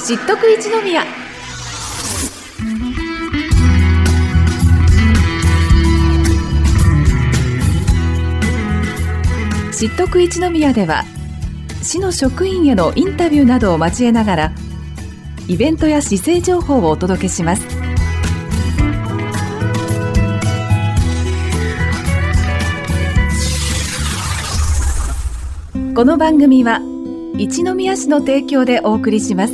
知っとく一宮。知っとく一宮では、市の職員へのインタビューなどを交えながらイベントや市政情報をお届けします。この番組は一宮市の提供でお送りします。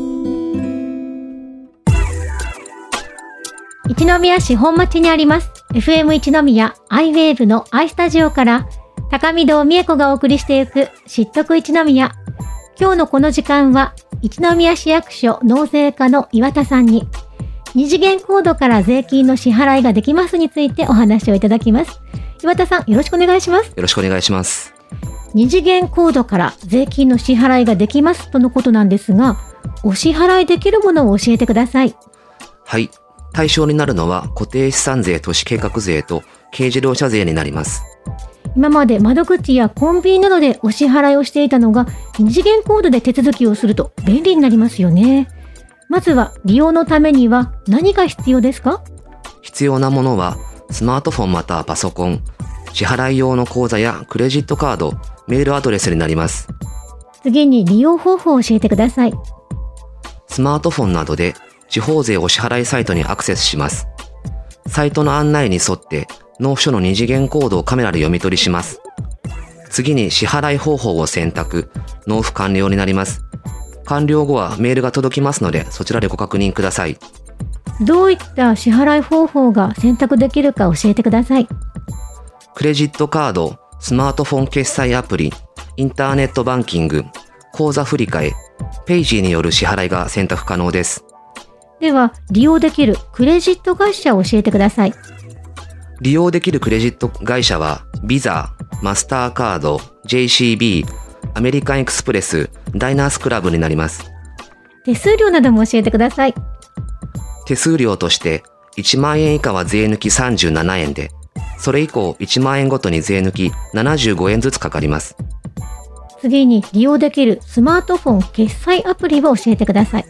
一宮市本町にあります FM 一宮アイウェーブのアイスタジオから高見堂美恵子がお送りしていく知っとく一宮。今日のこの時間は一宮市役所納税課の岩田さんに二次元コードから税金の支払いができますについてお話をいただきます。岩田さん、よろしくお願いします。 よろしくお願いします。 二次元コードから税金の支払いができますとのことなんですが、お支払いできるものを教えてください。 はい。対象になるのは固定資産税、都市計画税と軽自動車税になります。 今まで窓口やコンビニなどでお支払いをしていたのが二次元コードで手続きをすると便利になりますよね。まずは利用のためには何が必要ですか？ 必要なものはスマートフォンまたはパソコン、支払い用の口座やクレジットカード、メールアドレスになります。 次に利用方法を教えてください。 スマートフォンなどで地方税お支払いサイトにアクセスします。サイトの案内に沿って納付書の二次元コードをカメラで読み取りします。次に支払い方法を選択、納付完了になります。完了後はメールが届きますので、そちらでご確認ください。 どういった支払い方法が選択できるか教えてください。 クレジットカード、スマートフォン決済アプリ、インターネットバンキング、口座振替、ペイジーによる支払いが選択可能です。 では、利用できるクレジット会社を教えてください。 利用できるクレジット会社は、ビザ、マスターカード、JCB、アメリカンエクスプレス、ダイナースクラブになります。 手数料なども教えてください。 手数料として、1万円以下は税抜き37円で、それ以降1万円ごとに税抜き75円ずつかかります。 次に利用できるスマートフォン決済アプリを教えてください。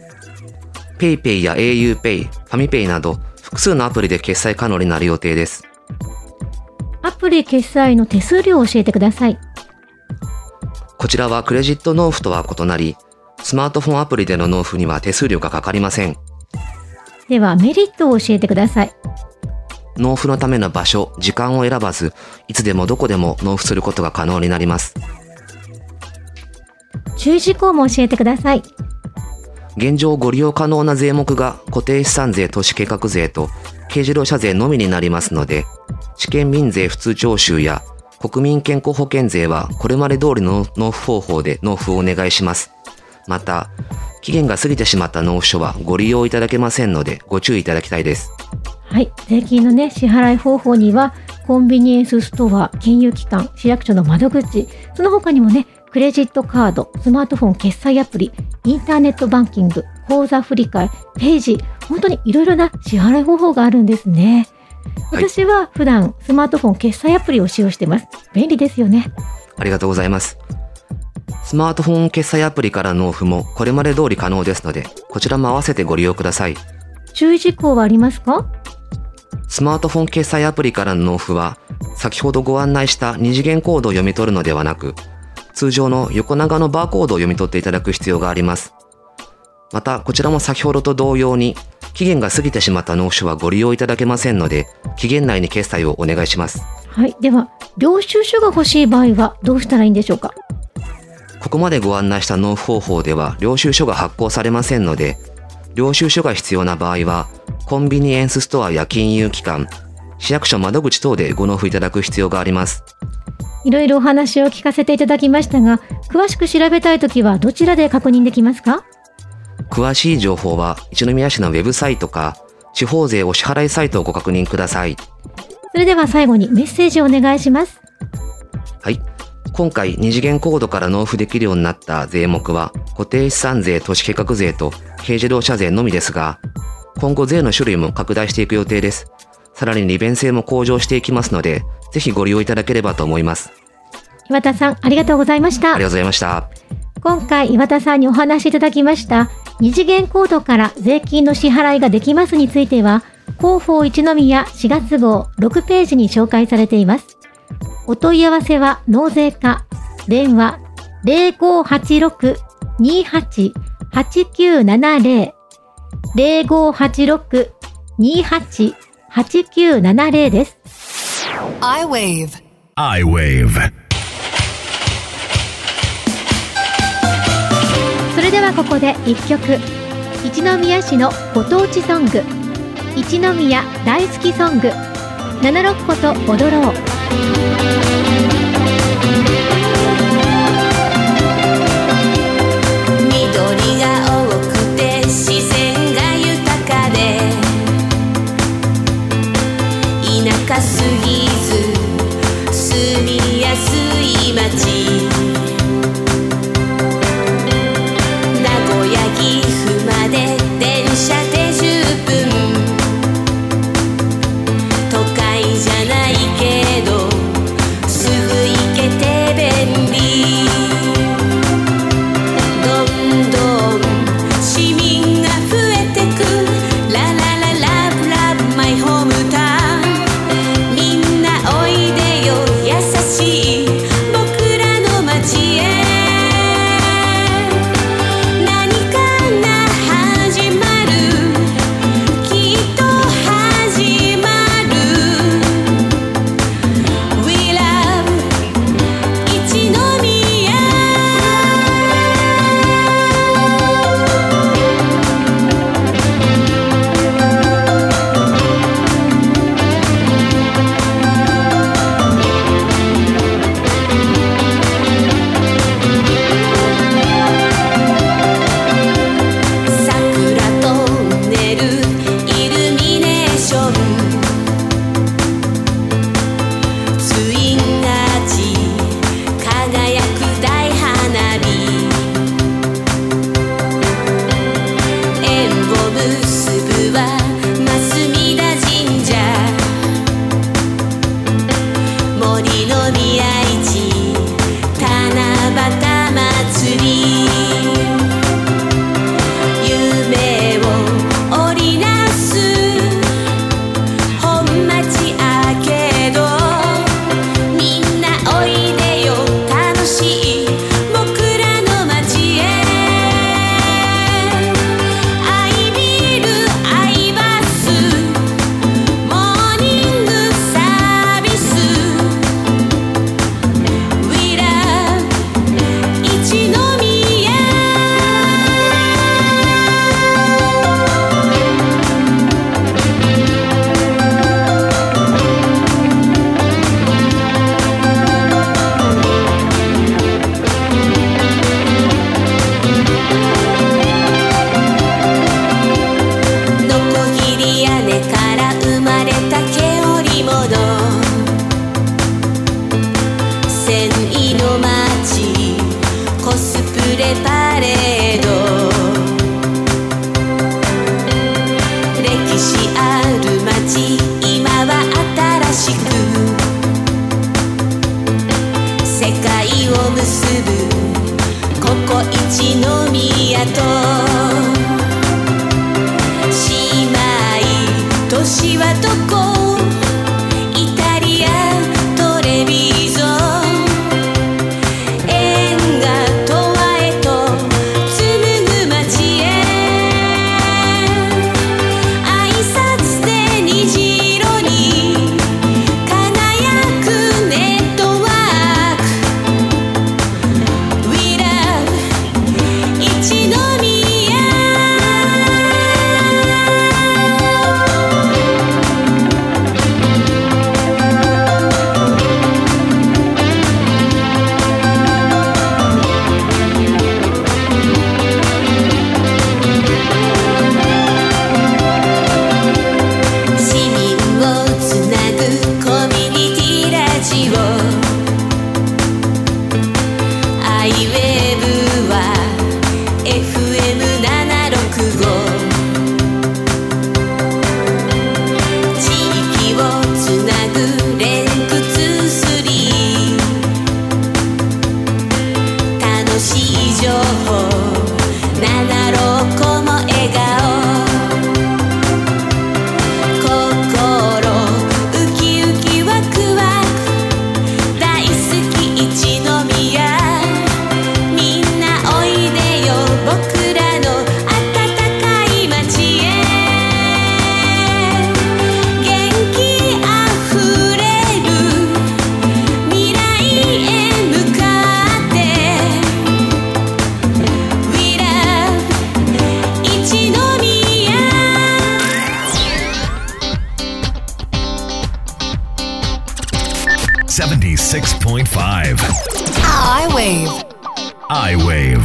PayPay や auPay、ファミペイなど複数のアプリで決済可能になる予定です。 アプリ決済の手数料を教えてください。 こちらはクレジット納付とは異なり、スマートフォンアプリでの納付には手数料がかかりません。 ではメリットを教えてください。 納付のための場所、時間を選ばず、いつでもどこでも納付することが可能になります。 注意事項も教えてください。 現状ご利用可能な税目が固定資産税、都市計画税と軽自動車税のみになりますので、試験民税普通徴収や国民健康保険税はこれまで通りの納付方法で納付をお願いします。また、期限が過ぎてしまった納付書はご利用いただけませんのでご注意いただきたいです。 はい、税金の支払い方法にはコンビニエンスストア、金融機関、市役所の窓口、その他にもクレジットカード、スマートフォン決済アプリ、インターネットバンキング、口座振替、ページ、本当にいろいろな支払い方法があるんですね。私は普段スマートフォン決済アプリを使用しています。便利ですよね。 ありがとうございます。スマートフォン決済アプリから納付もこれまで通り可能ですので、こちらも合わせてご利用ください。 注意事項はありますか？ スマートフォン決済アプリからの納付は、先ほどご案内した二次元コードを読み取るのではなく、通常の横長のバーコードを読み取っていただく必要があります。また、こちらも先ほどと同様に、期限が過ぎてしまった納付書はご利用いただけませんので、期限内に決済をお願いします。 はい。では、領収書が欲しい場合はどうしたらいいんでしょうか？ ここまでご案内した納付方法では、領収書が発行されませんので、領収書が必要な場合は、コンビニエンスストアや金融機関、市役所窓口等でご納付いただく必要があります。 いろいろお話を聞かせていただきましたが、詳しく調べたいときはどちらで確認できますか？ 詳しい情報は一宮市のウェブサイトか地方税お支払いサイトをご確認ください。 それでは最後にメッセージをお願いします。 はい。今回二次元コードから納付できるようになった税目は固定資産税、都市計画税と軽自動車税のみですが、今後税の種類も拡大していく予定です。さらに利便性も向上していきますので、ぜひご利用いただければと思います。 岩田さん、ありがとうございました。 ありがとうございました。 今回岩田さんにお話しいただきました二次元コードから税金の支払いができますについては、広報一宮4月号6ページに紹介されています。お問い合わせは納税課、電話 0586-28-8970 0586-28-8970 です。 iWave。 それではここで一曲、一宮市のご当地ソング、一宮大好きソング、七六こと踊ろう。 緑が多くて自然が豊かで、田舎すぎず住みやすい街、名古屋岐阜まで電車で10分、都会じゃないけどすぐ行けて便利、どんどん市民が増えてく、ララララブラブマイホームタウン、みんなおいでよ優しい僕らの街へ、何かが始まる、きっと始まる、 We love 一宮。桜トンネルイルミネーション、ツインアーチ輝く大花火、縁を結ぶは増田神社、森の宮市七夕祭り、夢を織りなす本町アーケード、みんなおいでよ楽しい僕らの街へ、アイビルアイバスモーニングサービス、 We love 一宮。のこぎり屋根から生まれた毛織物、繊維の街コスプレパレード、歴史ある街今は新しく、世界を結ぶここ一宮と姉妹都市はどこ、イタリアトレビゾン、縁が十和へと紡ぐ街へ、挨拶で虹色に輝くネットワーク、 We love 一宮。市民をつなぐコミュニティラジオ、iWave は FM765、 地域をつなぐ連屈スリー、楽しい情報765 笑顔 76.5 I-Wave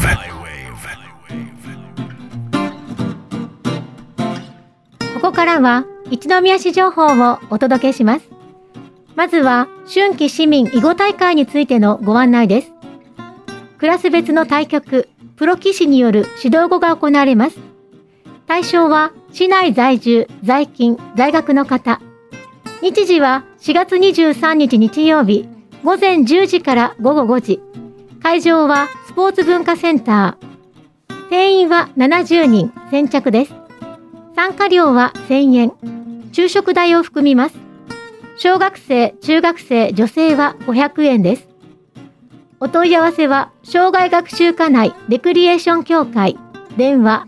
ここからは一宮市情報をお届けします。まずは春季市民囲碁大会についてのご案内です。クラス別の対局、プロ棋士による指導碁が行われます。対象は市内在住、在勤、在学の方。日時は4月23日日曜日、午前10時から午後5時。会場はスポーツ文化センター。定員は70人、先着です。参加料は1000円。昼食代を含みます。小学生、中学生、女性は500円です。お問い合わせは、障害学習課内レクリエーション協会。電話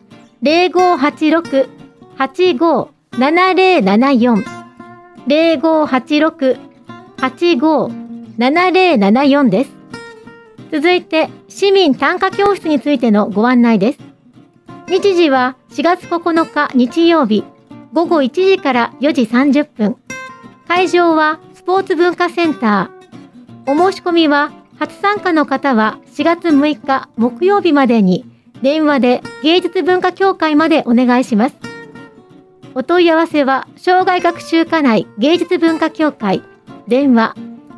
0586-857074。0586-857074です。続いて、市民短歌教室についてのご案内です。日時は4月9日日曜日、午後1時から4時30分。会場はスポーツ文化センター。お申し込みは、初参加の方は4月6日木曜日までに、電話で芸術文化協会までお願いします。お問い合わせは、障害学習課内芸術文化協会。電話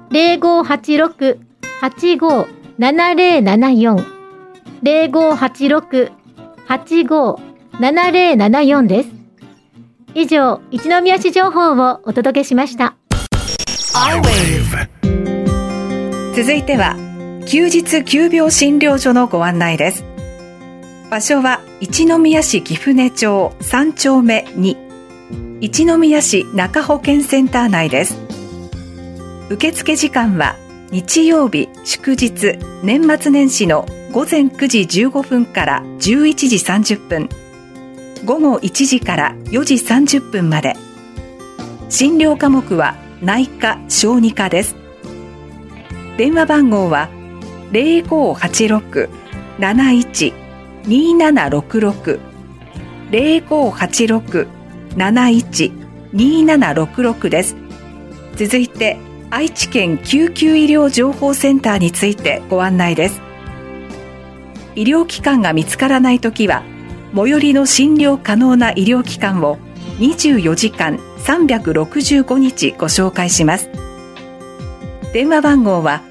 0586-857074。0586-857074です。以上、一宮市情報をお届けしました。 I-Wave 続いては休日急病診療所のご案内です。場所は一宮市貴船町3丁目2、一宮市中保健センター内です。受付時間は日曜日、祝日、年末年始の午前9時15分から11時30分、午後1時から4時30分まで。診療科目は内科・小児科です。電話番号は 0586-71-2766 0586-71-2766 です。続いて愛知県救急医療情報センターについてご案内です。医療機関が見つからないときは、最寄りの診療可能な医療機関を24時間365日ご紹介します。電話番号は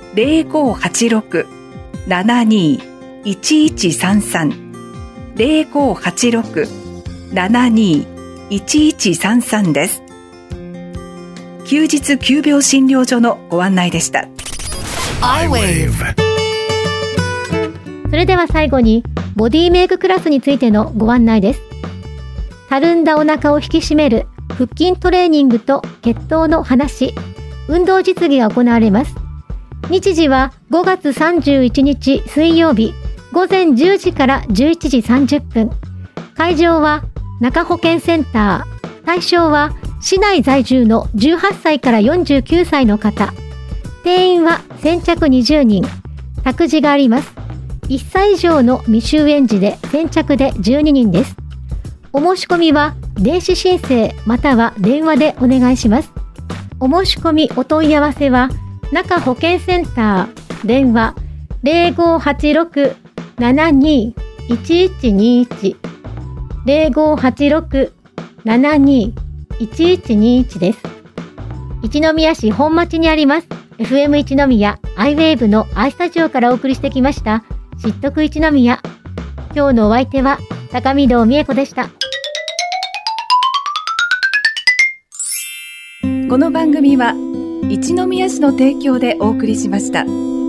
0586-72-1133 0586-72-1133 です。休日急病診療所のご案内でした。 I-Wave それでは最後に、ボディメイククラスについてのご案内です。たるんだお腹を引き締める腹筋トレーニングと血糖の話、運動実技が行われます。日時は5月31日水曜日、午前10時から11時30分。会場は中保健センター。対象は市内在住の18歳から49歳の方。定員は先着20人。託児があります。1歳以上の未就園児で先着で12人です。お申し込みは電子申請または電話でお願いします。お申し込みお問い合わせは中保健センター。電話0586-72-1121 0586-72-1121 です。一宮市本町にあります FM 一宮 I-Wave の I スタジオからお送りしてきました知っとく一宮。今日のお相手は高見堂美恵子でした。 この番組は一宮市の提供でお送りしました。